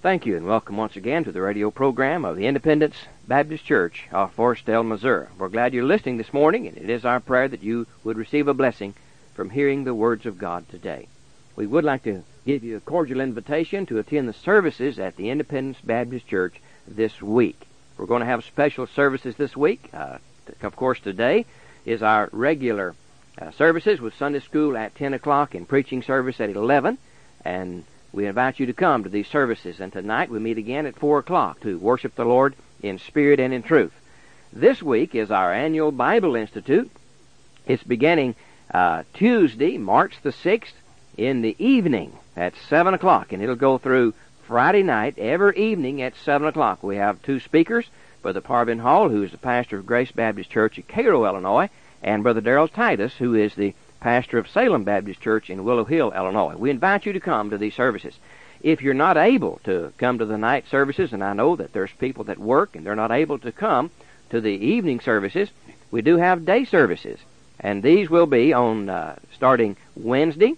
Thank you, and welcome once again to the radio program of the Independence Baptist Church of Forestdale, Missouri. We're glad you're listening this morning, and it is our prayer that you would receive a blessing from hearing the words of God today. We would like to give you a cordial invitation to attend the services at the Independence Baptist Church this week. We're going to have special services this week. Of course, today is our regular services with Sunday school at 10 o'clock and preaching service at 11, and we invite you to come to these services, and tonight we meet again at 4 o'clock to worship the Lord in spirit and in truth. This week is our annual Bible Institute. It's beginning Tuesday, March the 6th, in the evening at 7 o'clock, and it'll go through Friday night, every evening at 7 o'clock. We have two speakers, Brother Parvin Hall, who is the pastor of Grace Baptist Church in Cairo, Illinois, and Brother Darrell Titus, who is the pastor of Salem Baptist Church in Willow Hill, Illinois. We invite you to come to these services. If you're not able to come to the night services, and I know that there's people that work and they're not able to come to the evening services, we do have day services, and these will be on starting Wednesday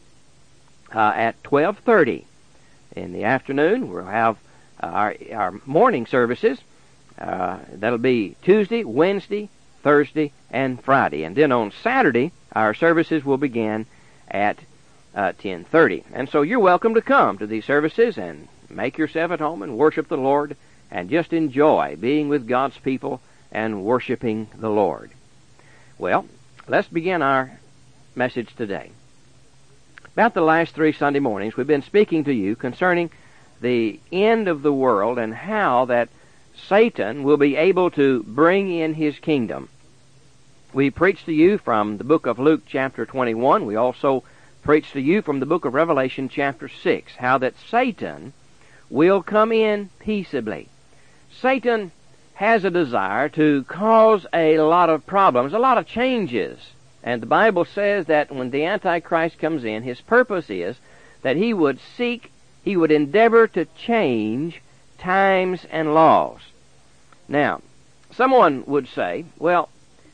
at 12:30 in the afternoon. We'll have our morning services. That'll be Tuesday, Wednesday, Thursday, and Friday. And then on Saturday, our services will begin at 10:30. And so you're welcome to come to these services and make yourself at home and worship the Lord and just enjoy being with God's people and worshiping the Lord. Well, let's begin our message today. About the last 3 Sunday mornings, we've been speaking to you concerning the end of the world and how that Satan will be able to bring in his kingdom. We preached to you from the book of Luke chapter 21. We also preached to you from the book of Revelation chapter 6, how that Satan will come in peaceably. Satan has a desire to cause a lot of problems, a lot of changes. And the Bible says that when the Antichrist comes in, his purpose is that he would endeavor to change times and laws. Now, someone would say, well,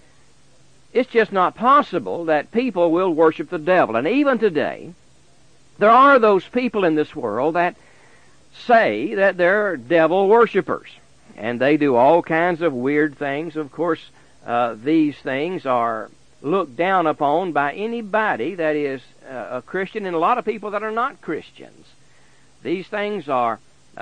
it's just not possible that people will worship the devil. And even today, there are those people in this world that say that they're devil worshipers. And they do all kinds of weird things. Of course, these things are looked down upon by anybody that is a Christian and a lot of people that are not Christians. These things are,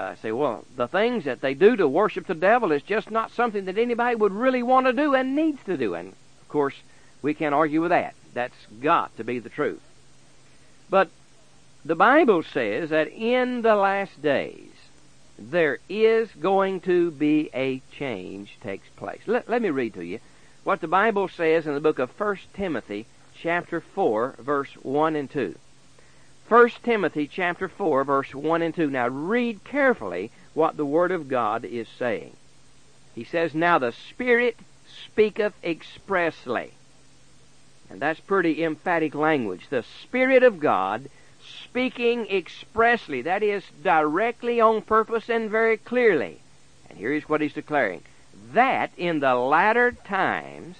the things that they do to worship the devil is just not something that anybody would really want to do and needs to do. And of course, we can't argue with that. That's got to be the truth. But the Bible says that in the last days, there is going to be a change takes place. Let me read to you what the Bible says in the book of 1 Timothy chapter 4, verse 1 and 2. 1 Timothy chapter 4, verse 1 and 2. Now read carefully what the Word of God is saying. He says, "Now the Spirit speaketh expressly." And that's pretty emphatic language. The Spirit of God speaking expressly. That is, directly, on purpose, and very clearly. And here is what he's declaring. That in the latter times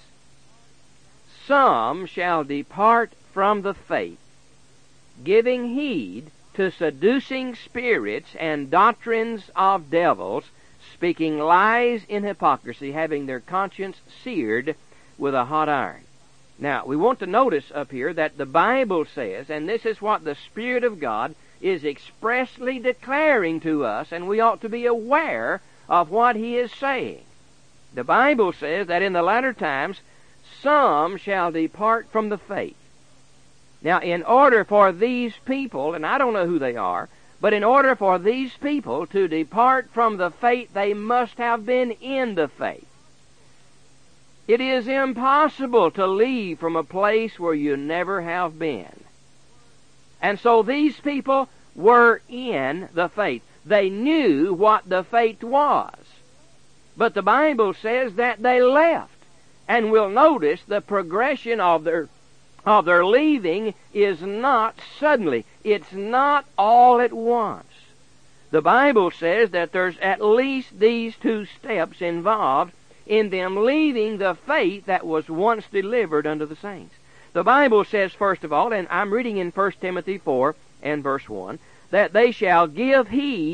some shall depart from the faith, giving heed to seducing spirits and doctrines of devils, speaking lies in hypocrisy, having their conscience seared with a hot iron. Now, we want to notice up here that the Bible says, and this is what the Spirit of God is expressly declaring to us, and we ought to be aware of what He is saying. The Bible says that in the latter times, some shall depart from the faith. Now, in order for these people, and I don't know who they are, but in order for these people to depart from the faith, they must have been in the faith. It is impossible to leave from a place where you never have been. And so these people were in the faith. They knew what the faith was. But the Bible says that they left. And we'll notice the progression of their leaving is not suddenly. It's not all at once. The Bible says that there's at least these 2 steps involved in them leaving the faith that was once delivered unto the saints. The Bible says, first of all, and I'm reading in 1 Timothy 4 and verse 1, that they shall give heed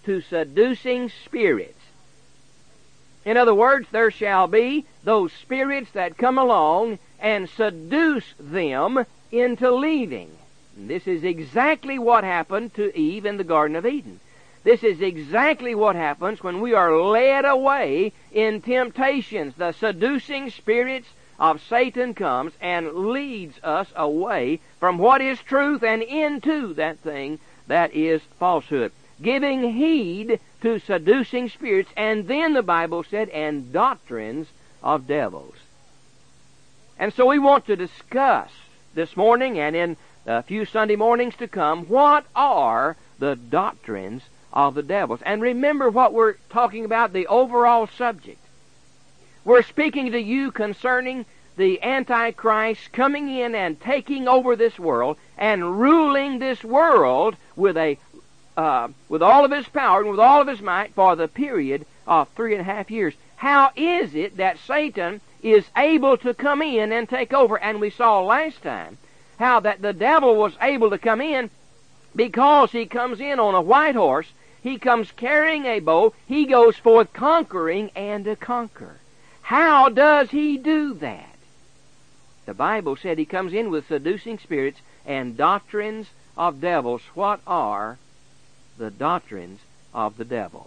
to seducing spirits. In other words, there shall be those spirits that come along and seduce them into leaving. And this is exactly what happened to Eve in the Garden of Eden. This is exactly what happens when we are led away in temptations. The seducing spirits of Satan comes and leads us away from what is truth and into that thing that is falsehood. Giving heed to seducing spirits, and then the Bible said, and doctrines of devils. And so we want to discuss this morning and in a few Sunday mornings to come, what are the doctrines of the devils? And remember what we're talking about, the overall subject. We're speaking to you concerning the Antichrist coming in and taking over this world and ruling this world with all of his power and with all of his might for the period of 3.5 years. How is it that Satan is able to come in and take over? And we saw last time how that the devil was able to come in because he comes in on a white horse. He comes carrying a bow. He goes forth conquering and to conquer. How does he do that? The Bible said he comes in with seducing spirits and doctrines of devils. What are the doctrines of the devil?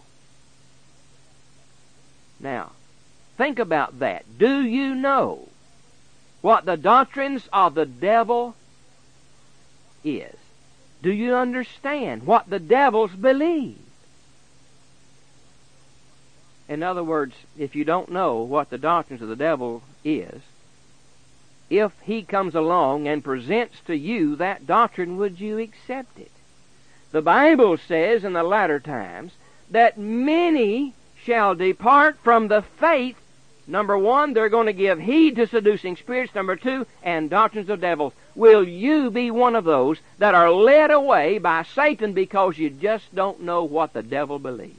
Now, think about that. Do you know what the doctrines of the devil is? Do you understand what the devils believe? In other words, if you don't know what the doctrines of the devil is, if he comes along and presents to you that doctrine, would you accept it? The Bible says in the latter times that many shall depart from the faith. Number one, they're going to give heed to seducing spirits. Number two, and doctrines of devils. Will you be one of those that are led away by Satan because you just don't know what the devil believes?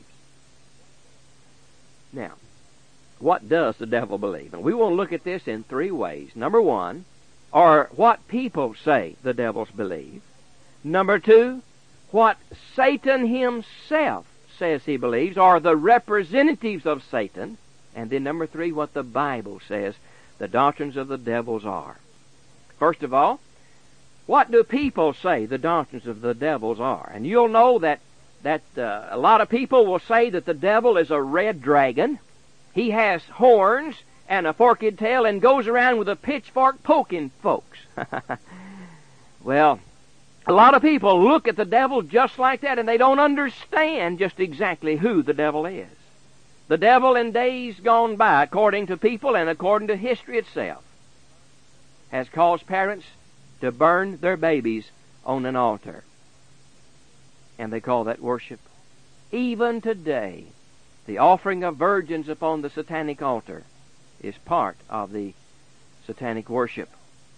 Now, what does the devil believe? And we want to look at this in 3 ways. Number one, or what people say the devils believe. Number two, what Satan himself says he believes, or the representatives of Satan. And then number 3, what the Bible says the doctrines of the devils are. First of all, what do people say the doctrines of the devils are? And you'll know that a lot of people will say that the devil is a red dragon. He has horns and a forked tail and goes around with a pitchfork poking folks. Well, a lot of people look at the devil just like that, and they don't understand just exactly who the devil is. The devil in days gone by, according to people and according to history itself, has caused parents to burn their babies on an altar. And they call that worship. Even today, the offering of virgins upon the satanic altar is part of the satanic worship.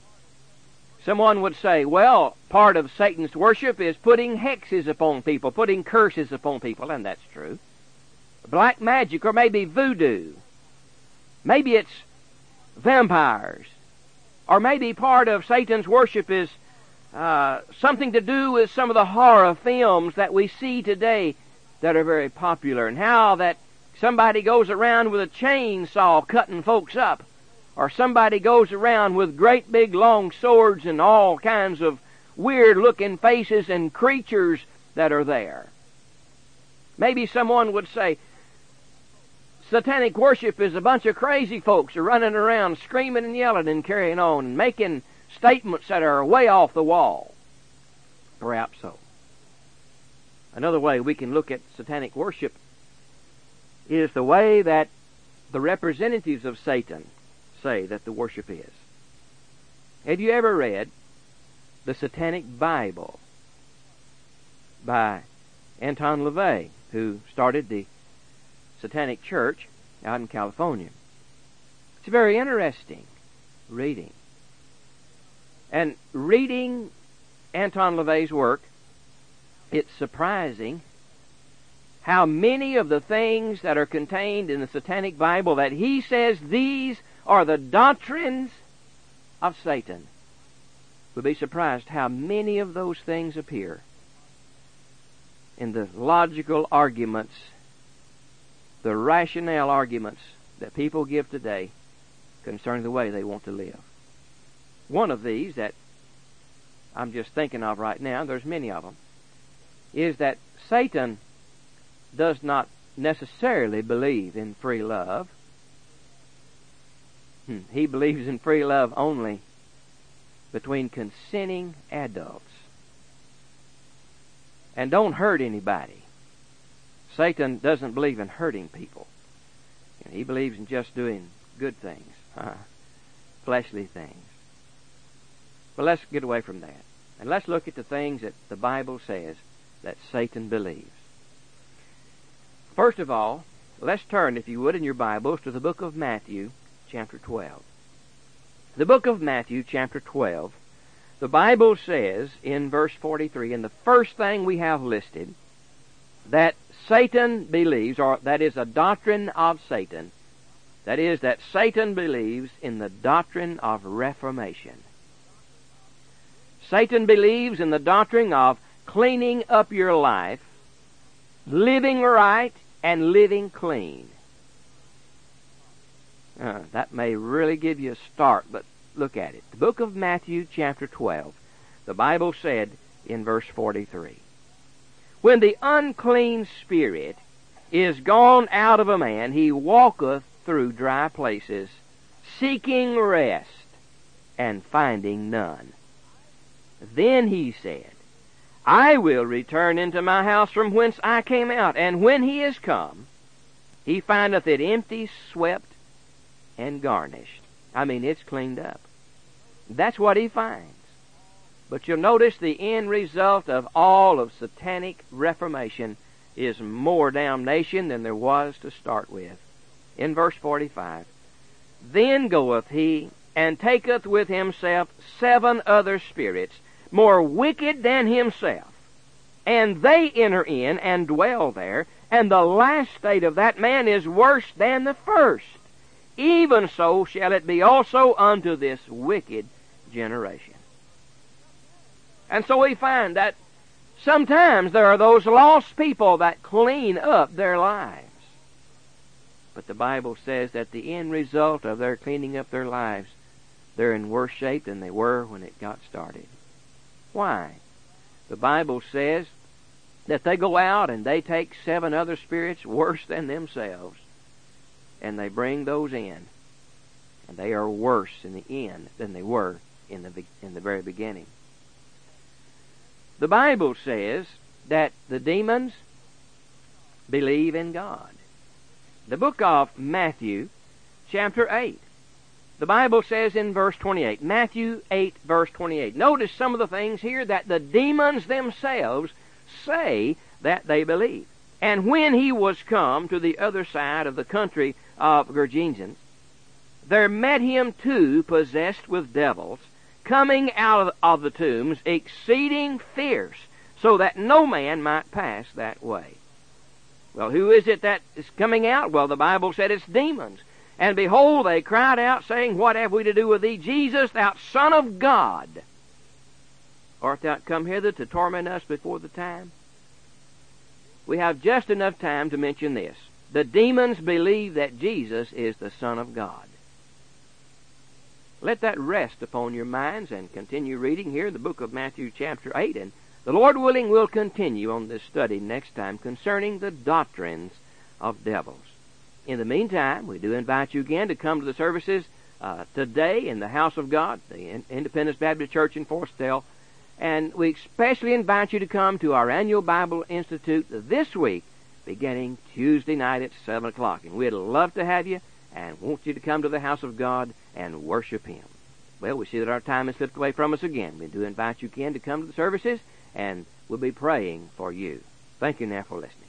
Someone would say, well, part of Satan's worship is putting hexes upon people, putting curses upon people, and that's true. Black magic, or maybe voodoo. Maybe it's vampires. Or maybe part of Satan's worship is something to do with some of the horror films that we see today that are very popular, and how that somebody goes around with a chainsaw cutting folks up, or somebody goes around with great big long swords and all kinds of weird looking faces and creatures that are there. Maybe someone would say satanic worship is a bunch of crazy folks are running around screaming and yelling and carrying on and making statements that are way off the wall. Perhaps so. Another way we can look at satanic worship is the way that the representatives of Satan say that the worship is. Have you ever read the Satanic Bible by Anton LaVey, who started the Satanic Church out in California? It's very interesting reading. And reading Anton LaVey's work, it's surprising how many of the things that are contained in the Satanic Bible that he says these are the doctrines of Satan. We'll be surprised how many of those things appear in the logical arguments, the rationale arguments that people give today concerning the way they want to live. One of these that I'm just thinking of right now, there's many of them, is that Satan does not necessarily believe in free love. He believes in free love only between consenting adults. And don't hurt anybody. Satan doesn't believe in hurting people. He believes in just doing good things, fleshly things. But let's get away from that. And let's look at the things that the Bible says that Satan believes. First of all, let's turn, if you would, in your Bibles to the book of Matthew, chapter 12. The book of Matthew, chapter 12, the Bible says in verse 43, and the first thing we have listed, that Satan believes, or that is a doctrine of Satan, that is, that Satan believes in the doctrine of reformation. Satan believes in the doctrine of cleaning up your life, living right, and living clean. That may really give you a start, but look at it. The book of Matthew, chapter 12, the Bible said in verse 43, when the unclean spirit is gone out of a man, he walketh through dry places, seeking rest, and finding none. Then he said, I will return into my house from whence I came out. And when he is come, he findeth it empty, swept, and garnished. It's cleaned up. That's what he finds. But you'll notice the end result of all of satanic reformation is more damnation than there was to start with. In verse 45, then goeth he, and taketh with himself 7 other spirits, more wicked than himself, and they enter in and dwell there, and the last state of that man is worse than the first. Even so shall it be also unto this wicked generation. And so we find that sometimes there are those lost people that clean up their lives. But the Bible says that the end result of their cleaning up their lives, they're in worse shape than they were when it got started. Why? The Bible says that they go out and they take 7 other spirits worse than themselves, and they bring those in, and they are worse in the end than they were in the very beginning. The Bible says that the demons believe in God. The book of Matthew, chapter 8, the Bible says in verse 28, Matthew 8, verse 28. Notice some of the things here that the demons themselves say that they believe. And when he was come to the other side of the country of Gergesenes, there met him 2 possessed with devils, coming out of the tombs, exceeding fierce, so that no man might pass that way. Well, who is it that is coming out? Well, the Bible said it's demons. And behold, they cried out, saying, what have we to do with thee, Jesus, thou Son of God? Art thou come hither to torment us before the time? We have just enough time to mention this. The demons believe that Jesus is the Son of God. Let that rest upon your minds and continue reading here in the book of Matthew chapter 8. And the Lord willing, we'll continue on this study next time concerning the doctrines of devils. In the meantime, we do invite you again to come to the services today in the house of God, the Independence Baptist Church in Forestell. And we especially invite you to come to our annual Bible Institute this week, beginning Tuesday night at 7 o'clock. And we'd love to have you and want you to come to the house of God and worship Him. Well, we see that our time has slipped away from us again. We do invite you again to come to the services, and we'll be praying for you. Thank you now for listening.